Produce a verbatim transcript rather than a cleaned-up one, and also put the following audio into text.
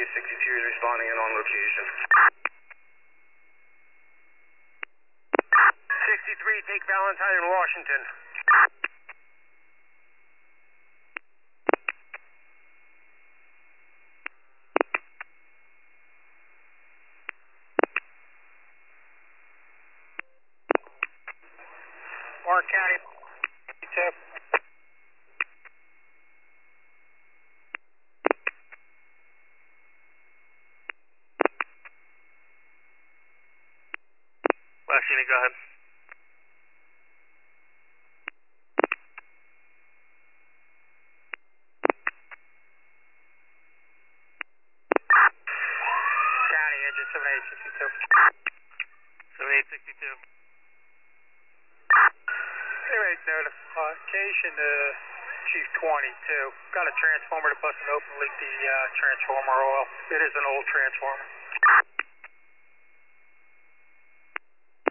sixty-two is responding and on location. sixty-three, take Valentine in Washington. Warren County, tip. Last unit, go ahead. County, engine seven eight sixty-two. seven eight sixty-two. Anyway, notification to Chief twenty-two. Got a transformer that busted open, leaked the uh, transformer oil. It is an old transformer.